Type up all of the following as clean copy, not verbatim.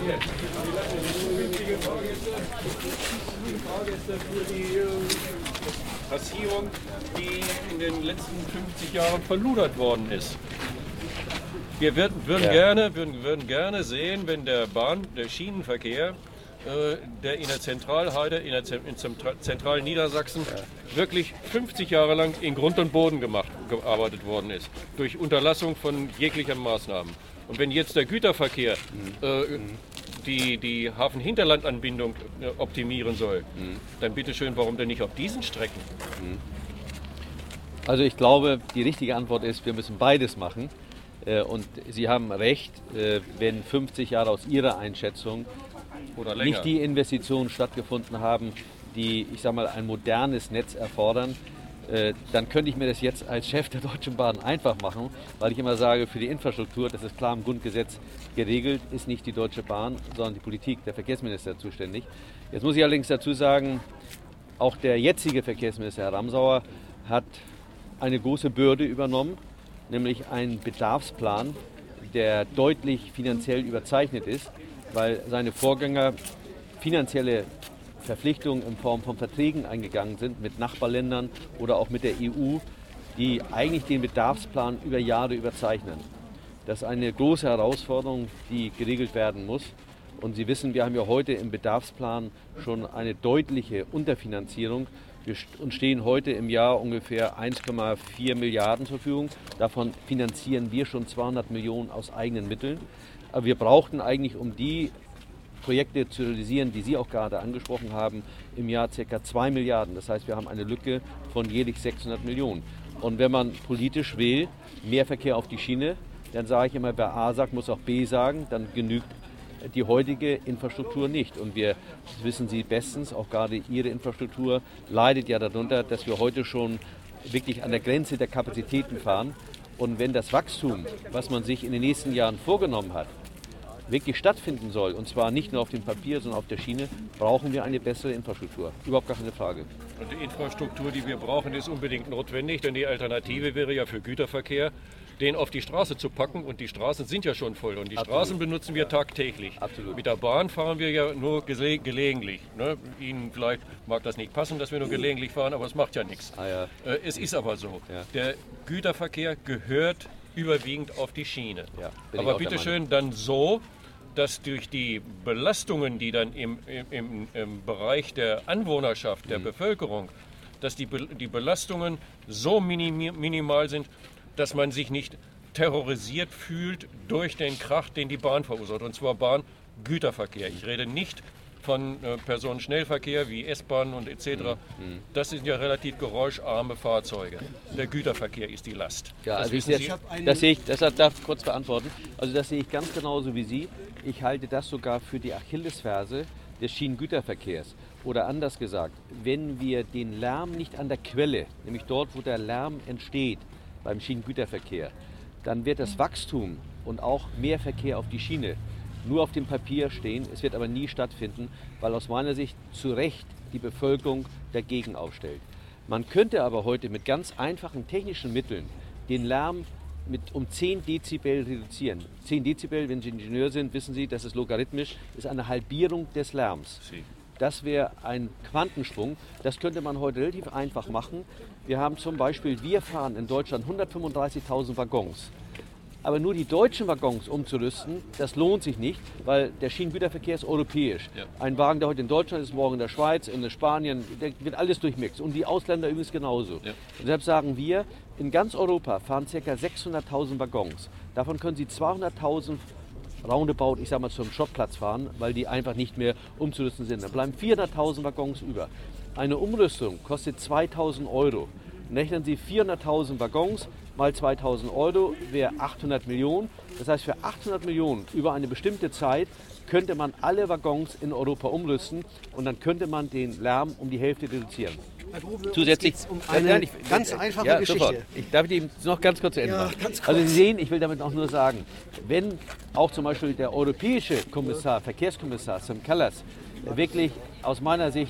Fahrgäste für die Passierung, die in den letzten 50 Jahren verludert worden ist. Wir würden gerne sehen, wenn der Schienenverkehr, der in der Zentralheide, in zentralen Niedersachsen wirklich 50 Jahre lang in Grund und Boden gearbeitet worden ist, durch Unterlassung von jeglichen Maßnahmen. Und wenn jetzt der Güterverkehr die Hafen-Hinterland-Anbindung optimieren soll, dann bitteschön, warum denn nicht auf diesen Strecken? Also ich glaube, die richtige Antwort ist, wir müssen beides machen. Und Sie haben recht, wenn 50 Jahre aus Ihrer Einschätzung oder länger nicht die Investitionen stattgefunden haben, die, ich sage mal, ein modernes Netz erfordern, dann könnte ich mir das jetzt als Chef der Deutschen Bahn einfach machen, weil ich immer sage, für die Infrastruktur, das ist klar im Grundgesetz geregelt, ist nicht die Deutsche Bahn, sondern die Politik, der Verkehrsminister zuständig. Jetzt muss ich allerdings dazu sagen, auch der jetzige Verkehrsminister, Herr Ramsauer, hat eine große Bürde übernommen, nämlich einen Bedarfsplan, der deutlich finanziell überzeichnet ist, weil seine Vorgänger finanzielle Verpflichtungen in Form von Verträgen eingegangen sind mit Nachbarländern oder auch mit der EU, die eigentlich den Bedarfsplan über Jahre überzeichnen. Das ist eine große Herausforderung, die geregelt werden muss. Und Sie wissen, wir haben ja heute im Bedarfsplan schon eine deutliche Unterfinanzierung. Wir stehen heute im Jahr ungefähr 1,4 Milliarden zur Verfügung. Davon finanzieren wir schon 200 Millionen aus eigenen Mitteln. Aber wir brauchten eigentlich, um die Projekte zu realisieren, die Sie auch gerade angesprochen haben, im Jahr ca. 2 Milliarden. Das heißt, wir haben eine Lücke von jährlich 600 Millionen. Und wenn man politisch will, mehr Verkehr auf die Schiene, dann sage ich immer, wer A sagt, muss auch B sagen, dann genügt die heutige Infrastruktur nicht. Und das wissen Sie bestens, auch gerade Ihre Infrastruktur leidet ja darunter, dass wir heute schon wirklich an der Grenze der Kapazitäten fahren. Und wenn das Wachstum, was man sich in den nächsten Jahren vorgenommen hat, wirklich stattfinden soll, und zwar nicht nur auf dem Papier, sondern auf der Schiene, brauchen wir eine bessere Infrastruktur. Überhaupt gar keine Frage. Und die Infrastruktur, die wir brauchen, ist unbedingt notwendig, denn die Alternative wäre ja für Güterverkehr, den auf die Straße zu packen, und die Straßen sind ja schon voll und die Straßen benutzen wir tagtäglich. Absolut. Mit der Bahn fahren wir ja nur gelegentlich. Ne? Ihnen vielleicht mag das nicht passen, dass wir nur gelegentlich fahren, aber es macht ja nichts. Es ist aber so. Ja. Der Güterverkehr gehört überwiegend auf die Schiene. Ja, aber bitteschön dann so, dass durch die Belastungen, die dann im Bereich der Anwohnerschaft, der Bevölkerung, dass die Belastungen so minimal sind, dass man sich nicht terrorisiert fühlt durch den Krach, den die Bahn verursacht. Und zwar Bahngüterverkehr. Ich rede nicht von Personenschnellverkehr wie S-Bahn und etc. Das sind ja relativ geräuscharme Fahrzeuge. Der Güterverkehr ist die Last. Ja, also das sehe ich, das darf ich kurz beantworten. Also das sehe ich ganz genauso wie Sie. Ich halte das sogar für die Achillesferse des Schienengüterverkehrs. Oder anders gesagt, wenn wir den Lärm nicht an der Quelle, nämlich dort, wo der Lärm entsteht, beim Schienengüterverkehr, dann wird das Wachstum und auch mehr Verkehr auf die Schiene nur auf dem Papier stehen. Es wird aber nie stattfinden, weil aus meiner Sicht zu Recht die Bevölkerung dagegen aufstellt. Man könnte aber heute mit ganz einfachen technischen Mitteln den Lärm um 10 Dezibel reduzieren. 10 Dezibel, wenn Sie Ingenieur sind, wissen Sie, das ist logarithmisch, ist eine Halbierung des Lärms. Das wäre ein Quantensprung. Das könnte man heute relativ einfach machen. Wir haben zum Beispiel, wir fahren in Deutschland 135.000 Waggons. Aber nur die deutschen Waggons umzurüsten, das lohnt sich nicht, weil der Schienengüterverkehr ist europäisch. Ja. Ein Wagen, der heute in Deutschland ist, morgen in der Schweiz, in Spanien, der wird alles durchmixt. Und die Ausländer übrigens genauso. Ja. Und deshalb sagen wir, in ganz Europa fahren ca. 600.000 Waggons. Davon können Sie 200.000 roundabout, ich sag mal, zum Schrottplatz fahren, weil die einfach nicht mehr umzurüsten sind. Dann bleiben 400.000 Waggons über. Eine Umrüstung kostet 2.000 Euro. Rechnen Sie 400.000 Waggons mal 2.000 Euro, wäre 800 Millionen. Das heißt, für 800 Millionen über eine bestimmte Zeit könnte man alle Waggons in Europa umrüsten und dann könnte man den Lärm um die Hälfte reduzieren. Zusätzlich um eine ganz einfache Geschichte. Sofort. Ich darf Ihnen noch ganz kurz zu Ende machen. Kurz. Also Sie sehen, ich will damit auch nur sagen, wenn auch zum Beispiel der europäische Kommissar, Verkehrskommissar Sim Kallas, wirklich aus meiner Sicht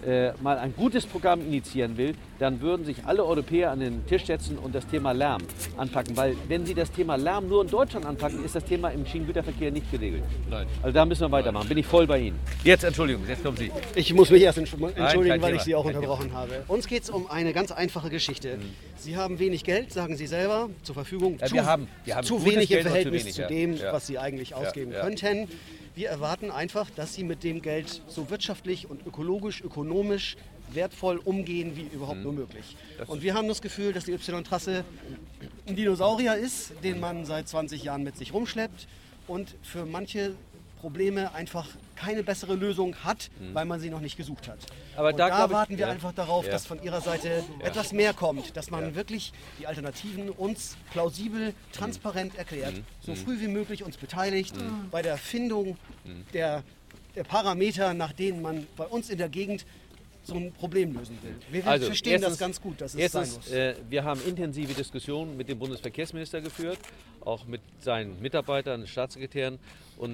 mal ein gutes Programm initiieren will, dann würden sich alle Europäer an den Tisch setzen und das Thema Lärm anpacken. Weil wenn sie das Thema Lärm nur in Deutschland anpacken, ist das Thema im Schienengüterverkehr nicht geregelt. Nein. Also da müssen wir weitermachen. Bin ich voll bei Ihnen. Jetzt, Entschuldigung, jetzt kommen Sie. Ich muss mich erst entschuldigen, Nein, weil ich Sie auch unterbrochen habe. Uns geht es um eine ganz einfache Geschichte. Sie haben wenig Geld, sagen Sie selber, zur Verfügung. Ja, wir haben zu wenig im Geld, Verhältnis zu dem, ja. was Sie eigentlich ausgeben könnten. Wir erwarten einfach, dass Sie mit dem Geld so wirtschaftlich und ökologisch, ökonomisch wertvoll umgehen, wie überhaupt nur möglich. Und wir haben das Gefühl, dass die Y-Trasse ein Dinosaurier ist, den man seit 20 Jahren mit sich rumschleppt und für manche Probleme einfach keine bessere Lösung hat, weil man sie noch nicht gesucht hat. Aber und da warten wir einfach darauf, dass von Ihrer Seite etwas mehr kommt, dass man wirklich die Alternativen uns plausibel, transparent erklärt, so früh wie möglich uns beteiligt bei der Findung der Parameter, nach denen man bei uns in der Gegend so ein Problem lösen will. Wir verstehen das ganz gut, dass es sein muss. Wir haben intensive Diskussionen mit dem Bundesverkehrsminister geführt, auch mit seinen Mitarbeitern, Staatssekretären. Und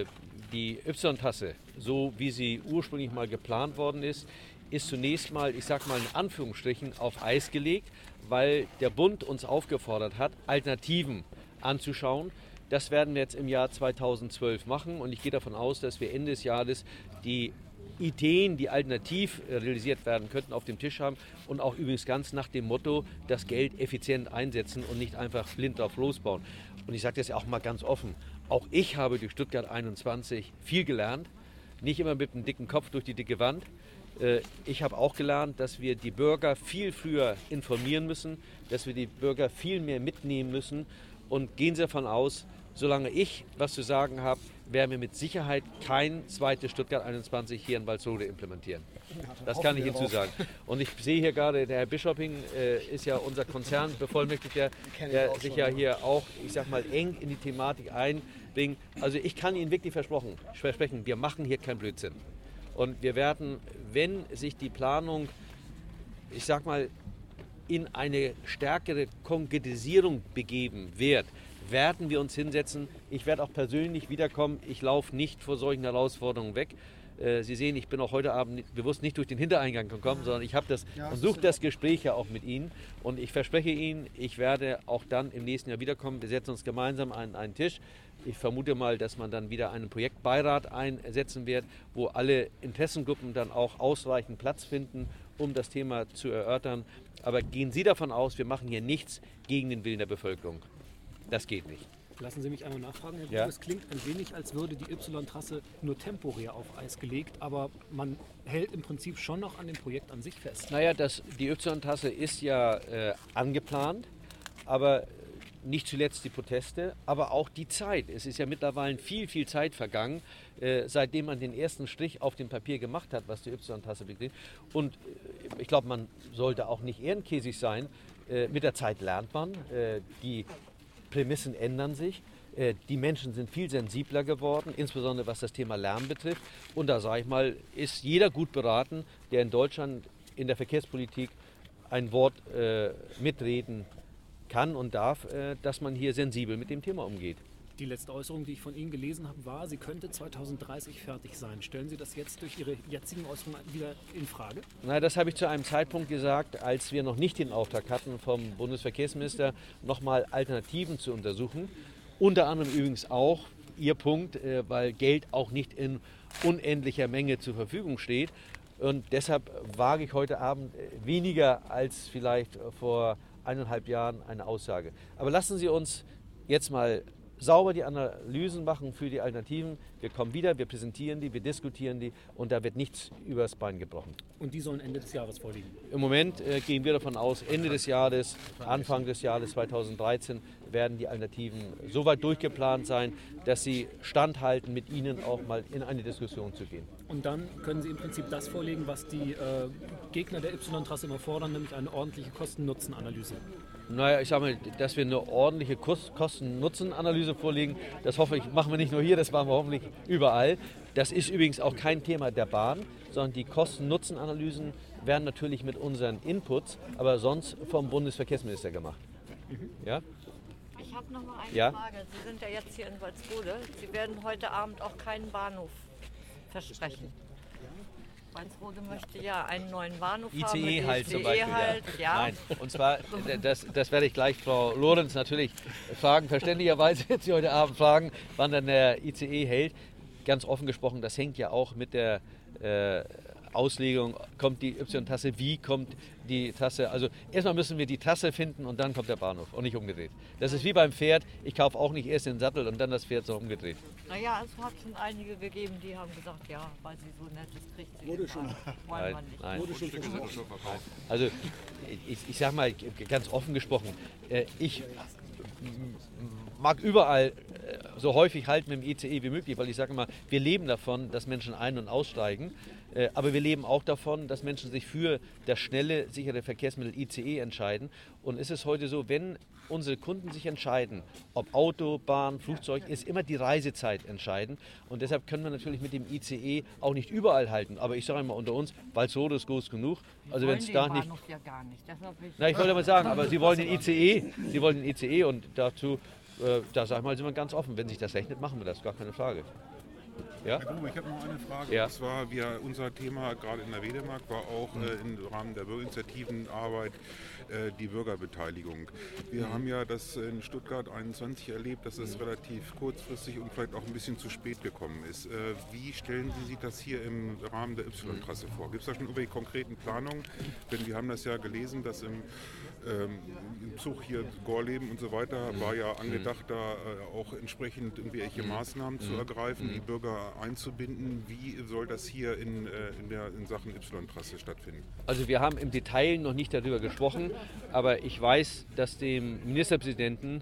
die Y-Trasse, so wie sie ursprünglich mal geplant worden ist zunächst mal, ich sag mal in Anführungsstrichen, auf Eis gelegt, weil der Bund uns aufgefordert hat, Alternativen anzuschauen. Das werden wir jetzt im Jahr 2012 machen und ich gehe davon aus, dass wir Ende des Jahres die Ideen, die alternativ realisiert werden könnten, auf dem Tisch haben und auch übrigens ganz nach dem Motto, das Geld effizient einsetzen und nicht einfach blind drauf losbauen. Und ich sage das ja auch mal ganz offen, auch ich habe durch Stuttgart 21 viel gelernt, nicht immer mit einem dicken Kopf durch die dicke Wand. Ich habe auch gelernt, dass wir die Bürger viel früher informieren müssen, dass wir die Bürger viel mehr mitnehmen müssen und gehen Sie davon aus, solange ich was zu sagen habe, werden wir mit Sicherheit kein zweites Stuttgart 21 hier in Walsrode implementieren. Das kann ich Ihnen zusagen. Und ich sehe hier gerade, der Herr Bischoping ist ja unser Konzernbevollmächtigter, der sich ja hier auch, ich sag mal, eng in die Thematik einbringt. Also ich kann Ihnen wirklich versprechen, wir machen hier keinen Blödsinn. Und wir werden, wenn sich die Planung, ich sag mal, in eine stärkere Konkretisierung begeben wird, werden wir uns hinsetzen. Ich werde auch persönlich wiederkommen. Ich laufe nicht vor solchen Herausforderungen weg. Sie sehen, ich bin auch heute Abend bewusst nicht durch den Hintereingang gekommen, sondern ich habe das und suche das Gespräch ja auch mit Ihnen. Und ich verspreche Ihnen, ich werde auch dann im nächsten Jahr wiederkommen. Wir setzen uns gemeinsam an einen Tisch. Ich vermute mal, dass man dann wieder einen Projektbeirat einsetzen wird, wo alle Interessengruppen dann auch ausreichend Platz finden, um das Thema zu erörtern. Aber gehen Sie davon aus, wir machen hier nichts gegen den Willen der Bevölkerung. Das geht nicht. Lassen Sie mich einmal nachfragen, Herr Grube. Es klingt ein wenig, als würde die Y-Trasse nur temporär auf Eis gelegt, aber man hält im Prinzip schon noch an dem Projekt an sich fest. Naja, die Y-Trasse ist ja angeplant, aber nicht zuletzt die Proteste, aber auch die Zeit. Es ist ja mittlerweile viel Zeit vergangen, seitdem man den ersten Strich auf dem Papier gemacht hat, was die Y-Trasse betrifft. Und ich glaube, man sollte auch nicht ehrenkäsig sein. Mit der Zeit lernt man. Die Prämissen ändern sich. Die Menschen sind viel sensibler geworden, insbesondere was das Thema Lärm betrifft. Und da sage ich mal, ist jeder gut beraten, der in Deutschland in der Verkehrspolitik ein Wort mitreden kann und darf, dass man hier sensibel mit dem Thema umgeht. Die letzte Äußerung, die ich von Ihnen gelesen habe, war, sie könnte 2030 fertig sein. Stellen Sie das jetzt durch Ihre jetzigen Äußerungen wieder in Frage? Nein, das habe ich zu einem Zeitpunkt gesagt, als wir noch nicht den Auftrag hatten vom Bundesverkehrsminister, nochmal Alternativen zu untersuchen. Unter anderem übrigens auch Ihr Punkt, weil Geld auch nicht in unendlicher Menge zur Verfügung steht. Und deshalb wage ich heute Abend weniger als vielleicht vor 1,5 Jahren eine Aussage. Aber lassen Sie uns jetzt mal sauber die Analysen machen für die Alternativen. Wir kommen wieder, wir präsentieren die, wir diskutieren die und da wird nichts übers Bein gebrochen. Und die sollen Ende des Jahres vorliegen? Im Moment gehen wir davon aus, Ende des Jahres, Anfang des Jahres 2013 werden die Alternativen so weit durchgeplant sein, dass sie standhalten, mit Ihnen auch mal in eine Diskussion zu gehen. Und dann können Sie im Prinzip das vorlegen, was die Gegner der Y-Trasse immer fordern, nämlich eine ordentliche Kosten-Nutzen-Analyse. Naja, ich sage mal, dass wir eine ordentliche Kosten-Nutzen-Analyse vorlegen, das hoffe ich, machen wir nicht nur hier, das machen wir hoffentlich überall. Das ist übrigens auch kein Thema der Bahn, sondern die Kosten-Nutzen-Analysen werden natürlich mit unseren Inputs, aber sonst vom Bundesverkehrsminister gemacht. Ja? Ich habe noch mal eine Frage. Sie sind ja jetzt hier in Walsrode. Sie werden heute Abend auch keinen Bahnhof versprechen. Walsrode möchte ja einen neuen Bahnhof haben. ICE-Halt zum Beispiel. Halt, ja. Nein, und zwar, das werde ich gleich Frau Lorenz natürlich fragen, verständlicherweise jetzt hier heute Abend fragen, wann dann der ICE hält. Ganz offen gesprochen, das hängt ja auch mit der Auslegung, kommt die Y-Tasse, wie kommt die Tasse, also erstmal müssen wir die Tasse finden und dann kommt der Bahnhof und nicht umgedreht. Das ist wie beim Pferd, ich kaufe auch nicht erst den Sattel und dann das Pferd so umgedreht. Naja, es hat schon einige gegeben, die haben gesagt, ja, weil sie so nett ist, kriegt sie Wurde den schon. Wollen wir nicht. Nein. Wurde schon verkauft. Also ich sage mal ganz offen gesprochen, ich mag überall so häufig halten mit dem ICE wie möglich, weil ich sage immer, wir leben davon, dass Menschen ein- und aussteigen, aber wir leben auch davon, dass Menschen sich für das schnelle, sichere Verkehrsmittel ICE entscheiden. Und es ist heute so, wenn unsere Kunden sich entscheiden, ob Auto, Bahn, Flugzeug, ist immer die Reisezeit entscheidend. Und deshalb können wir natürlich mit dem ICE auch nicht überall halten. Aber ich sage immer unter uns, Walsrode ist groß genug. Also wenn es da nicht... Ja gar nicht. Na, ich wollte mal sagen, aber Sie wollen den ICE, und dazu, da sag ich mal, sind wir ganz offen. Wenn sich das rechnet, machen wir das, gar keine Frage. Ja? Herr Gruber, ich habe noch eine Frage. Ja. Und zwar, unser Thema gerade in der Wedemark war auch im Rahmen der Bürgerinitiativenarbeit die Bürgerbeteiligung. Wir haben ja das in Stuttgart 21 erlebt, dass es relativ kurzfristig und vielleicht auch ein bisschen zu spät gekommen ist. Wie stellen Sie sich das hier im Rahmen der Y-Trasse vor? Gibt es da schon irgendwelche konkreten Planungen? Denn wir haben das ja gelesen, dass im Zug hier Gorleben und so weiter war ja angedacht, da auch entsprechend irgendwelche Maßnahmen zu ergreifen, die Bürger einzubinden. Wie soll das hier in Sachen Y-Trasse stattfinden? Also wir haben im Detail noch nicht darüber gesprochen, aber ich weiß, dass dem Ministerpräsidenten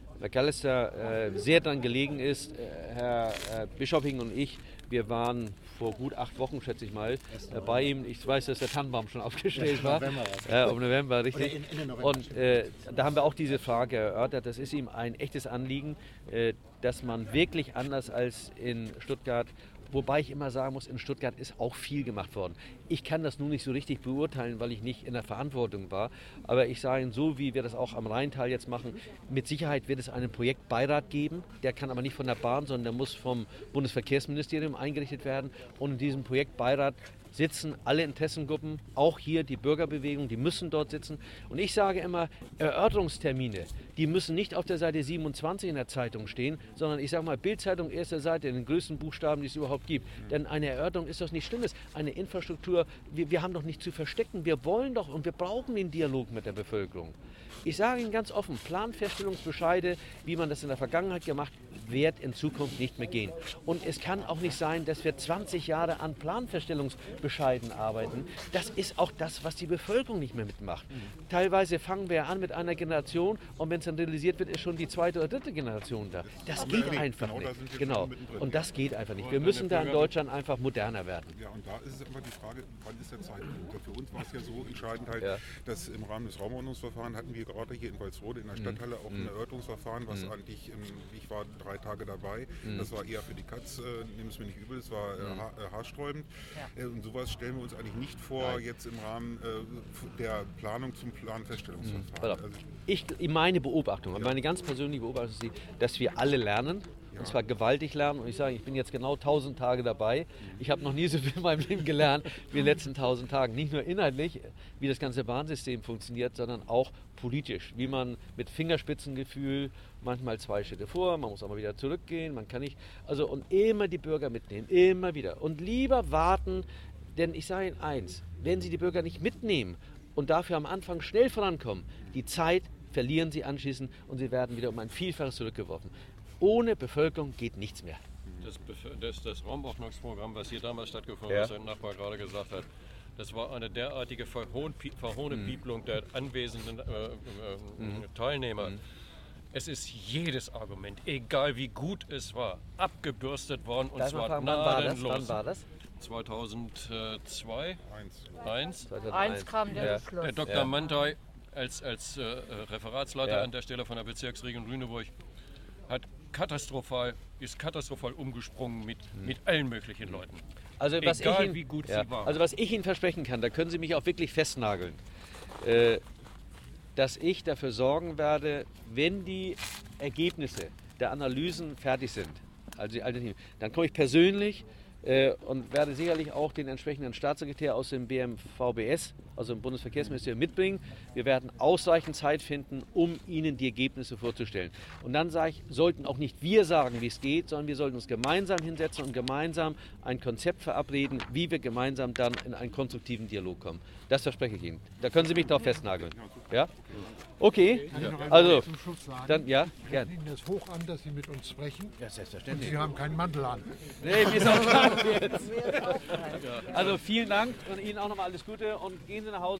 McAllister sehr daran gelegen ist. Herr Bischofing und ich, wir waren vor gut 8 Wochen, schätze ich mal, bei ihm. Ich weiß, dass der Tannenbaum schon aufgestellt war. Im November, richtig. Und da haben wir auch diese Frage erörtert. Das ist ihm ein echtes Anliegen, dass man wirklich anders als in Stuttgart, wobei ich immer sagen muss, in Stuttgart ist auch viel gemacht worden. Ich kann das nun nicht so richtig beurteilen, weil ich nicht in der Verantwortung war. Aber ich sage Ihnen, so wie wir das auch am Rheintal jetzt machen, mit Sicherheit wird es einen Projektbeirat geben. Der kann aber nicht von der Bahn, sondern der muss vom Bundesverkehrsministerium eingerichtet werden. Und in diesem Projektbeirat sitzen alle Interessengruppen, auch hier die Bürgerbewegung, die müssen dort sitzen. Und ich sage immer, Erörterungstermine, die müssen nicht auf der Seite 27 in der Zeitung stehen, sondern ich sage mal, Bild-Zeitung, erste Seite, in den größten Buchstaben, die es überhaupt gibt. Denn eine Erörterung ist doch nichts Schlimmes. Eine Infrastruktur, wir haben doch nichts zu verstecken. Wir wollen doch und wir brauchen den Dialog mit der Bevölkerung. Ich sage Ihnen ganz offen, Planfeststellungsbescheide, wie man das in der Vergangenheit gemacht hat, wird in Zukunft nicht mehr gehen. Und es kann auch nicht sein, dass wir 20 Jahre an Planfeststellungsbescheiden arbeiten. Das ist auch das, was die Bevölkerung nicht mehr mitmacht. Teilweise fangen wir an mit einer Generation und wenn es dann realisiert wird, ist schon die 2. oder 3. Generation da. Das geht einfach nicht. Genau. Und das geht einfach nicht. Wir müssen da in Deutschland einfach moderner werden. Ja, und da ist es immer die Frage, wann ist der Zeitpunkt? Für uns war es ja so entscheidend halt, dass im Rahmen des Raumordnungsverfahrens hatten wir gerade hier in Walsrode in der Stadthalle auch ein Erörterungsverfahren, was eigentlich, ich war 3 Tage dabei, das war eher für die Katz, nehmen es mir nicht übel, es war haarsträubend. Ja. Und sowas stellen wir uns eigentlich nicht vor, jetzt im Rahmen der Planung zum Planfeststellungsverfahren. Also meine Beobachtung, meine ganz persönliche Beobachtung ist die, dass wir alle lernen. Und zwar gewaltig lernen. Und ich sage, ich bin jetzt genau 1000 Tage dabei. Ich habe noch nie so viel in meinem Leben gelernt wie in den letzten 1000 Tagen. Nicht nur inhaltlich, wie das ganze Bahnsystem funktioniert, sondern auch politisch. Wie man mit Fingerspitzengefühl manchmal 2 Schritte vor, man muss aber wieder zurückgehen, man kann nicht. Also und immer die Bürger mitnehmen, immer wieder. Und lieber warten, denn ich sage Ihnen eins, wenn Sie die Bürger nicht mitnehmen und dafür am Anfang schnell vorankommen, die Zeit verlieren Sie anschließend und Sie werden wieder um ein Vielfaches zurückgeworfen. Ohne Bevölkerung geht nichts mehr. Das Raumordnungsprogramm, was hier damals stattgefunden hat, was der Nachbar gerade gesagt hat, das war eine derartige Verhohnepiepelung der anwesenden Teilnehmer. Es ist jedes Argument, egal wie gut es war, abgebürstet worden und zwar gnadenlos. Wann war das? 2002? 1 kam der Beschluss. Der Dr. Mantai als Referatsleiter an der Stelle von der Bezirksregion Lüneburg ist katastrophal umgesprungen mit allen möglichen Leuten. Also egal wie gut sie waren. Also was ich Ihnen versprechen kann, da können Sie mich auch wirklich festnageln, dass ich dafür sorgen werde, wenn die Ergebnisse der Analysen fertig sind, also die Alternativen, dann komme ich persönlich und werde sicherlich auch den entsprechenden Staatssekretär aus dem BMVBS, also im Bundesverkehrsministerium, mitbringen. Wir werden ausreichend Zeit finden, um Ihnen die Ergebnisse vorzustellen. Und dann sage ich, sollten auch nicht wir sagen, wie es geht, sondern wir sollten uns gemeinsam hinsetzen und gemeinsam ein Konzept verabreden, wie wir gemeinsam dann in einen konstruktiven Dialog kommen. Das verspreche ich Ihnen. Da können Sie mich darauf festnageln. Ja? Okay, also, zum Schluss sagen? dann, ja, Wir gern. rechnen Ihnen das hoch an, dass Sie mit uns sprechen. Ja, Und selbstverständlich. Sie haben keinen Mantel an. Nee, mir ist auch klar jetzt. Also vielen Dank und Ihnen auch nochmal alles Gute und gehen Sie nach Hause.